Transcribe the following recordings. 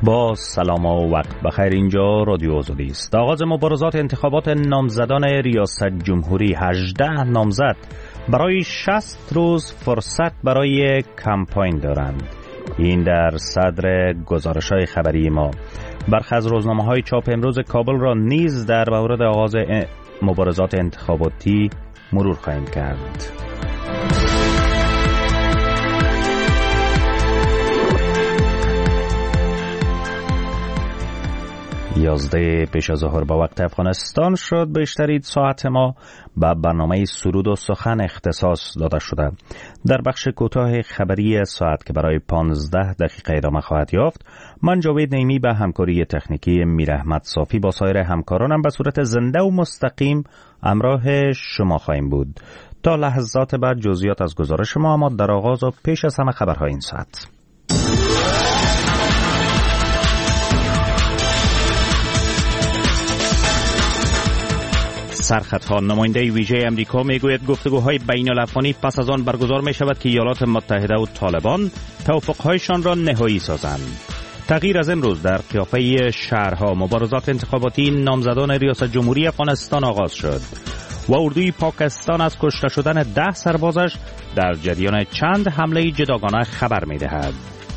با سلام و وقت بخیر. اینجا رادیو آزادی است. آغاز مبارزات انتخابات نامزدان ریاست جمهوری. 18 نامزد برای 60 روز فرصت برای کمپاین دارند. این در صدر گزارش‌های خبری ما. برخی از روزنامه‌های چاپ امروز کابل را نیز در مورد آغاز مبارزات انتخاباتی مرور خواهیم کرد. 11 پیش از ظهر با وقت افغانستان شد. بیشترین ساعت ما به برنامه سرود و سخن اختصاص داده شده. در بخش کوتاه خبری ساعت که برای 15 دقیقه ادامه خواهد یافت، من جاوید نیمی به همکاری تکنیکی میر احمد صافی با سایر همکارانم به صورت زنده و مستقیم همراه شما خواهیم بود. تا لحظات بعد جزئیات از گزارش ما، اما در آغاز و پیش از همه خبرهای این ساعت. سرخطها. نماینده ویژه امریکا میگوید گفتگوهای بین الافغانی پس از آن برگزار می شود که ایالات متحده و طالبان توافقهایشان را نهایی سازند. تغییر از امروز در قیافه شهرها. مبارزات انتخاباتی نامزدان ریاست جمهوری افغانستان آغاز شد و اردوی پاکستان از کشته شدن 10 سربازش در جریان چند حمله جداگانه خبر می دهد.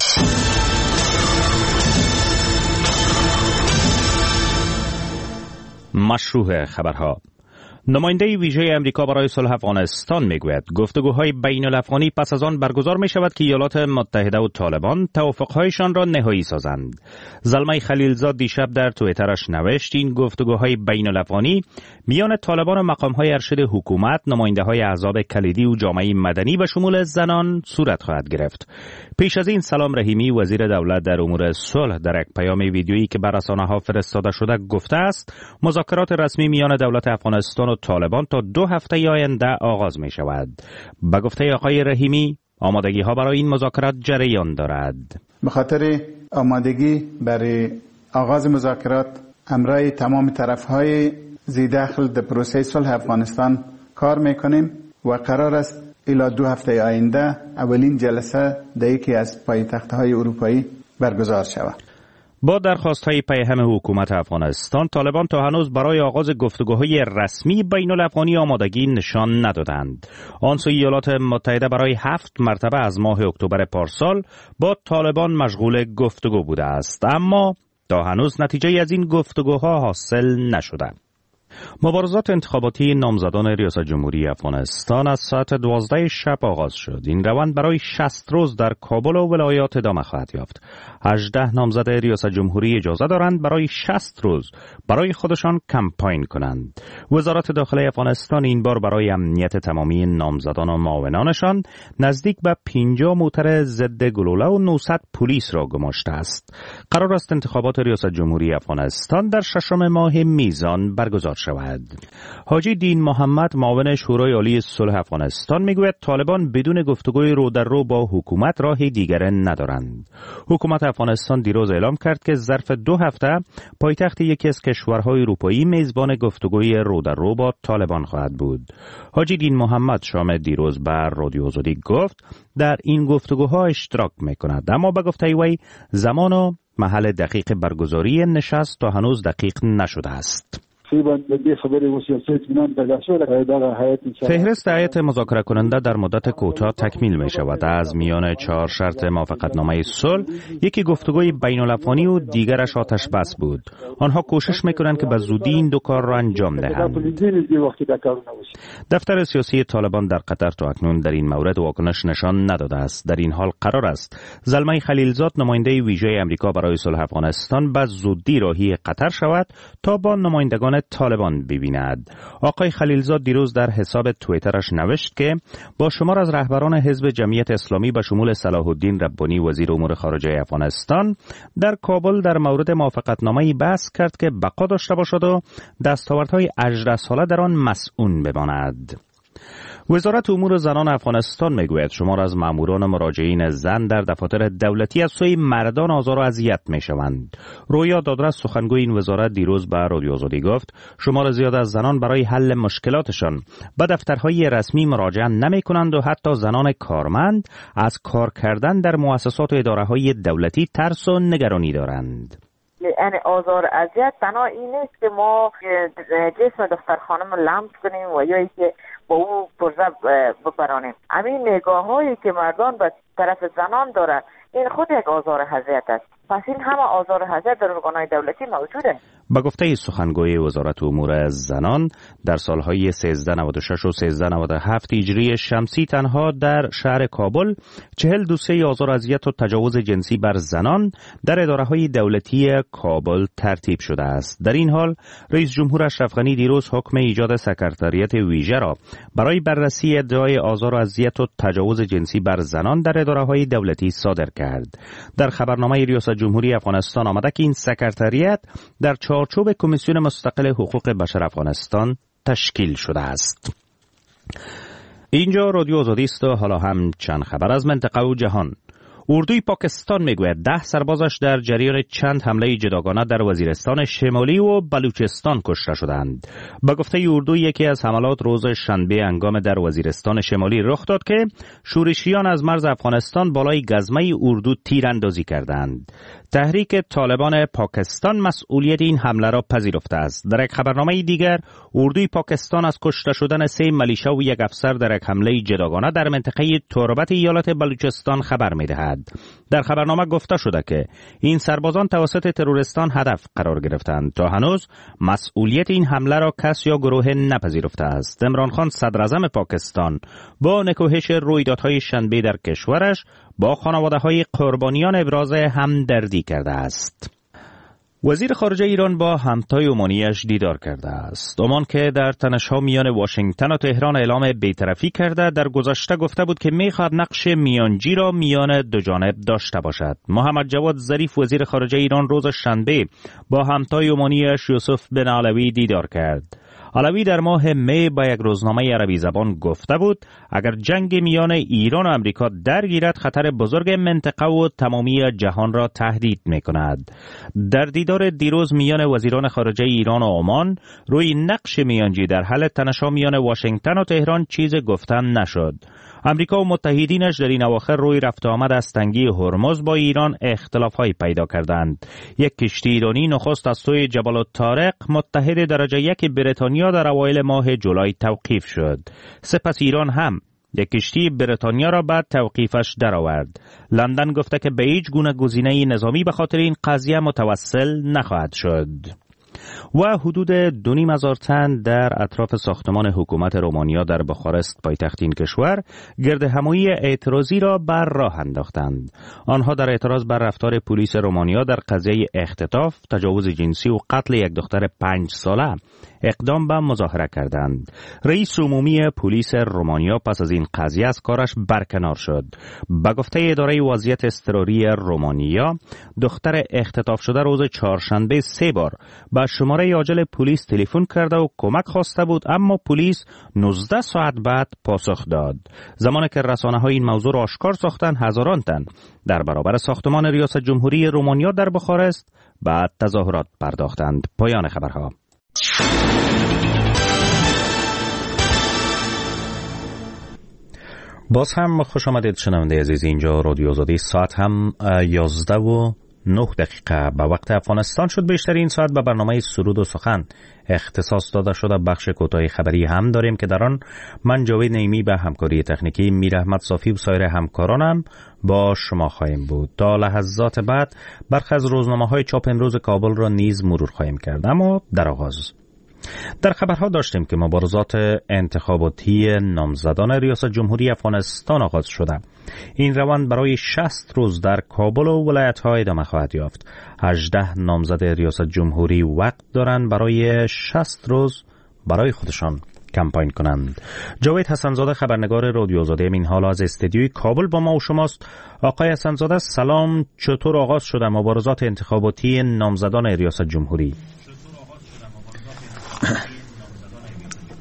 مشروع خبرها. نماینده ویژه امریکا برای صلح افغانستان میگوید گفتگوهای بین الافغانی پس از آن برگزار می شود که ایالات متحده و طالبان توافقهایشان را نهایی سازند. زلمه خلیلزاد دیشب در توییترش نوشت این گفتگوهای بین الافغانی میان طالبان و مقامهای ارشد حکومت، نماینده های احزاب کلیدی و جامعه مدنی به شمول زنان صورت خواهد گرفت. پیش از این سلام رحیمی وزیر دولت در امور صلح در یک پیام ویدیویی که بر رسانه‌ها فرستاده شده گفته است مذاکرات رسمی میان دولت افغانستان و طالبان تا 2 هفته آینده آغاز می شود. به گفته آقای رحیمی آمادگی ها برای این مذاکرات جریان دارد. به خاطر آمادگی برای آغاز مذاکرات همراه تمام طرف‌های ذی‌دخل در پروسه صلح افغانستان کار میکنیم و قرار است الی 2 هفته آینده اولین جلسه در یکی از پایتخت‌های اروپایی برگزار شود. با درخواست‌های پیهم حکومت افغانستان، طالبان تا هنوز برای آغاز گفتگوهای رسمی بین الافغانی آمادگی نشان ندادند. آن سوی ایالات متحده برای 7 مرتبه از ماه اکتبر پارسال با طالبان مشغول گفتگو بوده است، اما تا هنوز نتیجه از این گفتگوها حاصل نشده. مبارزات انتخاباتی نامزدان ریاست جمهوری افغانستان از ساعت 12 شب آغاز شد. این روند برای 60 روز در کابل و ولایات ادامه خواهد یافت. 18 نامزد ریاست جمهوری اجازه دارند برای 60 روز برای خودشان کمپاین کنند. وزارت داخلی افغانستان این بار برای امنیت تمامی نامزدان و معاونانشان نزدیک به 50 موتر ضد گلوله و 900 پلیس را گماشته است. قرار است انتخابات ریاست جمهوری افغانستان در 6 ماه میزان برگزار شود. حاجی دین محمد معاون شورای عالی صلح افغانستان میگوید طالبان بدون گفتگوی رو در رو با حکومت راه دیگر ندارند. حکومت افغانستان دیروز اعلام کرد که ظرف 2 هفته پایتخت یکی از کشورهای اروپایی میزبان گفتگوی رو در رو با طالبان خواهد بود. حاجی دین محمد شام دیروز بر رادیو آزادی گفت در این گفتگوها اشتراک میکند، اما به گفته وی زمان و محل دقیق برگزاری نشست تا هنوز دقیق نشده است. فهرست هیئت مذاکره کننده در مدت کوتاه تکمیل می شود. از میان 4 شرط موافقتنامه صلح یکی گفتگوی بین الافغانی و دیگرش آتش بس بود. آنها کوشش می کنند که به زودی این 2 کار را انجام دهند. دفتر سیاسی طالبان در قطر تا اکنون در این مورد واکنش نشان نداده است. در این حال قرار است زلمه خلیلزاد نماینده ویژه امریکا برای صلح افغانستان به زودی راهی قطر شود تا با نمایندگان طالبان ببیند. آقای خلیلزاد دیروز در حساب توییترش نوشت که با شمار از رهبران حزب جمعیت اسلامی به شمول صلاح الدین ربانی وزیر امور خارجه افغانستان در کابل در مورد موافقتنامه‌ای بحث کرد که بقا داشته باشد و دستاوردهای 18 ساله در آن مسئول بماند. وزارت امور زنان افغانستان میگوید شمار از ماموران مراجعین زن در دفاتر دولتی از سوی مردان آزار و اذیت میشوند. رویا دادرس سخنگوی این وزارت دیروز به رادیو آزادی گفت شمار زیاد از زنان برای حل مشکلاتشان به دفترهای رسمی مراجعه نمیکنند و حتی زنان کارمند از کار کردن در مؤسسات و اداره‌های دولتی ترس و نگرانی دارند. یعنی آزار اذیت تنها این نیست که ما جسم دختر خانم لمس کنیم و یا اینکه با او پرزه بپرانیم. همین نگاه هایی که مردان به طرف زنان داره این خود یک آزار اذیت است. پس این همه آزار اذیت در ارگان‌های دولتی موجوده. با گفته سخنگوی وزارت امور زنان در سالهای 1396 و 1397 هجری شمسی تنها در شهر کابل 40 دوسیه آزار اذیت و تجاوز جنسی بر زنان در اداره‌های دولتی کابل ترتیب شده است. در این حال رئیس جمهور اشرف غنی دیروز حکم ایجاد سکرتریات ویژه را برای بررسی ادعای آزار و اذیت و تجاوز جنسی بر زنان در اداره‌های دولتی صادر کرد. در خبرنامه ریاست جمهوری افغانستان آمده که این سکرتریات در چارچوب کمیسیون مستقل حقوق بشر افغانستان تشکیل شده است. اینجا رادیو آزادی است و حالا هم چند خبر از منطقه و جهان. اردوی پاکستان میگوید 10 سربازش در جریان چند حمله جداگانه در وزیرستان شمالی و بلوچستان کشته شدند. به گفته اردو یکی از حملات روز شنبه هنگام در وزیرستان شمالی رخ داد که شورشیان از مرز افغانستان بالای گزمه اردو تیراندازی کردند. تحریک طالبان پاکستان مسئولیت این حمله را پذیرفته است. در یک خبرنامه دیگر اردوی پاکستان از کشته شدن 3 ملیشه و یک افسر در یک حمله جداگانه در منطقه تربت ایالت بلوچستان خبر می‌دهد. در خبرنامه گفته شده که این سربازان توسط تروریستان هدف قرار گرفتند. تا هنوز مسئولیت این حمله را کس یا گروه نپذیرفته است. عمران خان صدر اعظم پاکستان با نکوهش رویدادهای شنبه در کشورش با خانواده‌های قربانیان ابراز همدردی کرده است. وزیر خارجه ایران با همتای عمانیش دیدار کرده است. عمان که در تنش‌ها میان واشنگتن و تهران اعلام بی‌طرفی کرده در گذشته گفته بود که می‌خواهد نقش میانجی را میان دو جانب داشته باشد. محمد جواد ظریف وزیر خارجه ایران روز شنبه با همتای عمانیش یوسف بن علوی دیدار کرد. علوی در ماه می با یک روزنامه عربی زبان گفته بود اگر جنگ میان ایران و امریکا درگیرد خطر بزرگ منطقه و تمامی جهان را تهدید می‌کند. در دیدار دیروز میان وزیران خارجه ایران و عمان روی نقش میانجی در حل تنش‌ها میان واشنگتن و تهران چیز گفتن نشد. امریکا و متحدینش در این اواخر روی رفت آمد از تنگی هرمز با ایران اختلاف‌های پیدا کردند. یک کشتی ایرانی نخست از سوی جبل الطارق متحد درجه 1 بریتانیا در اوایل ماه جولای توقیف شد. سپس ایران هم یک کشتی بریتانیا را بعد توقیفش درآورد. لندن گفته که به هیچ گونه گزینه نظامی به خاطر این قضیه متوسل نخواهد شد. و حدود 2,500 تن در اطراف ساختمان حکومت رومانیا در بخارست پایتخت این کشور گرد همایی اعتراضی را بر راه انداختند. آنها در اعتراض بر رفتار پلیس رومانیا در قضیه اختطاف، تجاوز جنسی و قتل یک دختر 5 ساله اقدام به مظاهره کردند. رئیس عمومی پلیس رومانیا پس از این قضیه از کارش برکنار شد. به گفته اداره وضعیت اضطراری رومانیا، دختر اختطاف شده روز چهارشنبه 3 بار به شماره عاجل پلیس تلفن کرده و کمک خواسته بود، اما پلیس 19 ساعت بعد پاسخ داد. زمانی که رسانه‌های این موضوع را آشکار ساختند، هزاران تن در برابر ساختمان ریاست جمهوری رومانیا در بخارست به تظاهرات پرداختند. پایان خبرها. باز هم خوش آمدید شنونده عزیز. اینجا رادیو آزادی، ساعت هم 11:09 به وقت افغانستان شد. بیشتر این ساعت به برنامه سرود و سخن اختصاص داده شده. بخش کوتاه خبری هم داریم که در آن من جاوید نعیمی به همکاری تکنیکی میر احمد صافی و سایر همکارانم با شما خواهیم بود. تا لحظات بعد برخی از روزنامه‌های چاپ امروز کابل را نیز مرور خواهیم کرد. اما در آغاز در خبرها داشتیم که مبارزات انتخاباتی نامزدان ریاست جمهوری افغانستان آغاز شده. این روند برای 60 روز در کابل و ولایت‌ها ادامه خواهد یافت. 18 نامزد ریاست جمهوری وقت دارند برای 60 روز برای خودشان کمپاین کنند. جاوید حسنزاده خبرنگار رادیو آزادی این حال از استودیوی کابل با ما و شماست. آقای حسنزاده سلام، چطور آغاز شده مبارزات انتخاباتی نامزدان ریاست جمهوری؟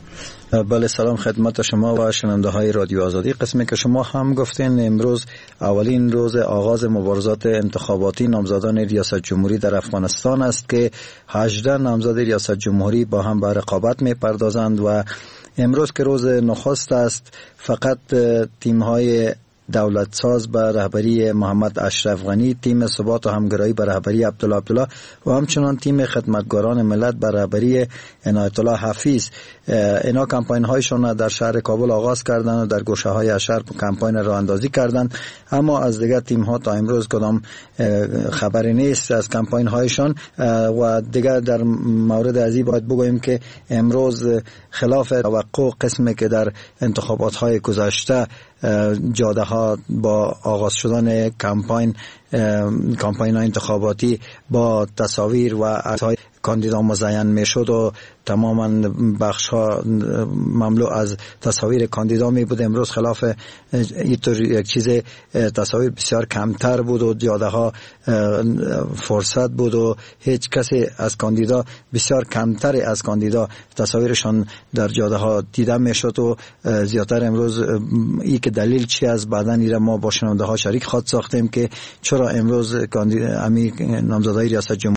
بله، سلام خدمت شما و شنونده های رادیو آزادی. قسمی که شما هم گفتین، امروز اولین روز آغاز مبارزات انتخاباتی نامزدان ریاست جمهوری در افغانستان است که 18 نامزد ریاست جمهوری با هم به رقابت می پردازند و امروز که روز نخست است، فقط تیم های دولت ساز به رهبری محمد اشرف غنی، تیم ثبات و همگرایی به رهبری عبدالله و همچنان تیم خدمتگاران ملت به رهبری عنایت الله حفیظ، اینا کمپاین هایشون در شهر کابل آغاز کردن و در گوشه های شهر کمپاین راه اندازی کردن. اما از دیگر تیم ها تا امروز کدام خبری نیست از کمپاین هایشون. و دیگر در مورد ازی باید بگوییم که امروز خلاف توقع قسمی که در انتخابات های گذشته جاده ها با آغاز شدن کمپاین انتخاباتی با تصاویر و عکس‌های کاندیدا مزین میشد و تماما بخش ها مملو از تصاویر کاندیدا می بود، امروز خلاف اینطور یک چیز تصاویر بسیار کمتر بود و جاده ها فرصت بود و هیچ کسی از کاندیدا، بسیار کمتر از کاندیدا تصاویرشان در جاده ها دیده میشد و زیادتر امروز ای که دلیل چی از بعدن ایره ما با شنونده ها شریک خواد ساختیم که چرا امروز نامزدای ریاست جمهوری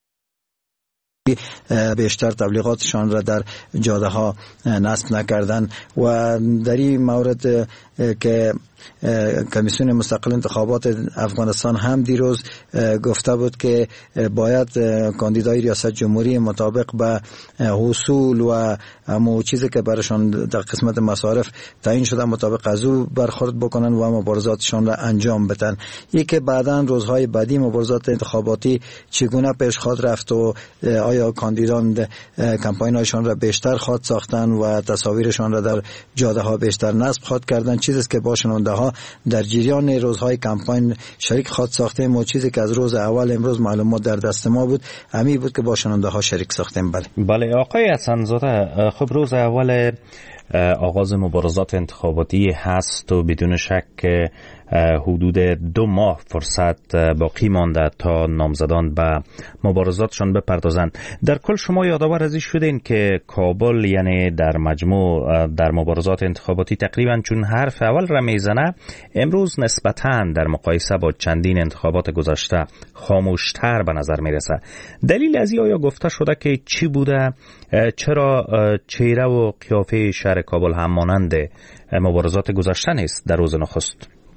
بیشتر تبلیغاتشان را در جاده ها نصب نکردن. و در این مورد که کمیسیون مستقل انتخابات افغانستان هم دیروز گفته بود که باید کاندیدای ریاست جمهوری مطابق به حصول و همون چیزی که برشان در قسمت مصارف تعیین شده مطابق از او برخورد بکنن و مبارزاتشان را انجام بدن. یک که بعداً روزهای بعدی مبارزات انتخاباتی چگونه پیش خواهد رفت و آیا کاندیدان کمپاین‌هایشان را بیشتر خواهد ساختن و تصاویرشان را در جاده ها بیشتر نصب خواهد کردن، چیزی که با شنونده ها در جریان روزهای کمپاین شریک خواهد ساختیم و چیزی که از روز اول امروز معلومات در دست ما بود همین بود که با شنونده ها شریک ساختیم. بله آقای حسن‌زاده، خب روز اول آغاز مبارزات انتخاباتی هست و بدون شک حدود 2 ماه فرصت باقی مانده تا نامزدان به مبارزاتشان بپردازند. در کل شما یادآور ازی شدین که کابل یعنی در مجموع در مبارزات انتخاباتی تقریبا چون حرف اول را میزنه، امروز نسبتاً در مقایسه با چندین انتخابات گذشته خاموشتر به نظر میرسه. دلیل از آیا گفته شده که چی بوده؟ چرا چهره و قیافه شهر کابل هم مانند مبارزات گذشته نیست در روز نخست؟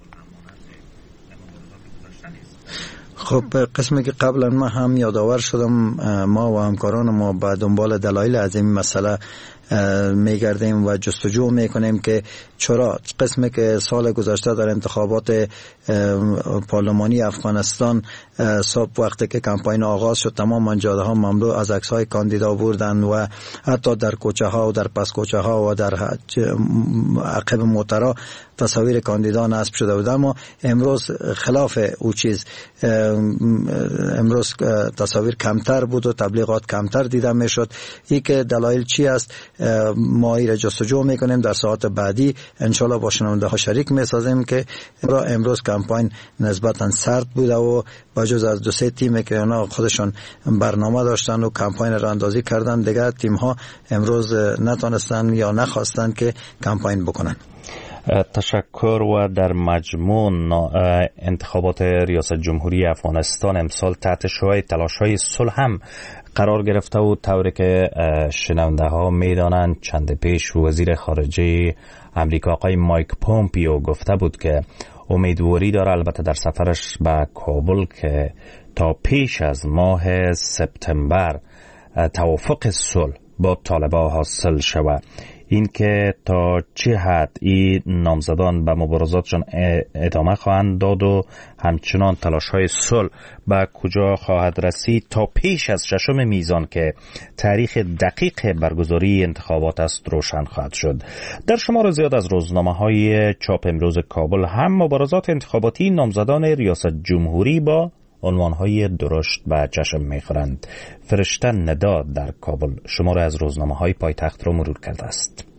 خب قسمی که قبلا ما هم یادآور شدم، ما و همکاران ما به دنبال دلایل از این مسئله میگردیم و جستجو میکنیم که چرا قسمی که سال گذشته در انتخابات پارلمانی افغانستان صبح وقتی که کمپاین آغاز شد تمام جاده ها مملو از عکس‌های کاندیدا بودند و حتی در کوچه ها و در پس کوچه ها و در عقب موترها تصاویر کاندیدا نصب شده بود. اما امروز خلاف او چیز، امروز تصاویر کمتر بود و تبلیغات کمتر دیده میشد. این که دلایل چی است ما این را جستجو میکنیم، در ساعت بعدی انشالله با شنونده ها شریک میسازیم که امروز کمپاین نسبتا سرد بوده و با جز از 2-3 تیمی که اونا خودشون برنامه داشتن و کمپاین را اندازی کردن، دیگر تیم ها امروز نتونستن یا نخواستن که کمپاین بکنن. تشکر. و در مجموع انتخابات ریاست جمهوری افغانستان امسال تحت شعاع تلاش‌های صلح هم قرار گرفته و طوری که شنونده ها میدانند چند پیش وزیر خارجه امریکا آقای مایک پومپیو گفته بود که امیدواری داره البته در سفرش به کابل که تا پیش از ماه سپتامبر توافق صلح با طالبان حاصل شود. این که تا چه حد این نامزدان به مبارزاتشان ادامه خواهند داد و همچنان تلاش‌های صلح به کجا خواهد رسید تا پیش از 6 میزان که تاریخ دقیق برگزاری انتخابات است روشن خواهد شد. در شمار زیاد از روزنامه‌های چاپ امروز کابل هم مبارزات انتخاباتی نامزدان ریاست جمهوری با عنوانهای درشت به چشم می‌خورند. فرشته ندا در کابل شمار از روزنامه‌های پایتخت را مرور کرده است.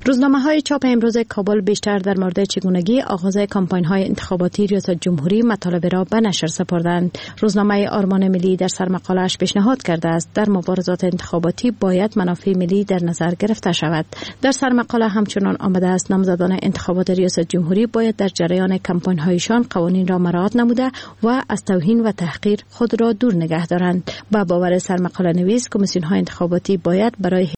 روزنامه‌های چاپ امروز کابل بیشتر در مورد چگونگی آغاز کمپاین‌های انتخاباتی ریاست جمهوری مطالب را به نشر سپردند. روزنامه آرمان ملی در سرمقاله‌اش پیشنهاد کرده است در مبارزات انتخاباتی باید منافع ملی در نظر گرفته شود. در سرمقاله همچنان آمده است نامزدان انتخابات ریاست جمهوری باید در جریان کمپاین‌هایشان قوانین را مراعات نموده و از توهین و تحقیر خود را دور نگه دارند. با باور سرمقاله نویس، کمیسیون‌های انتخاباتی باید برای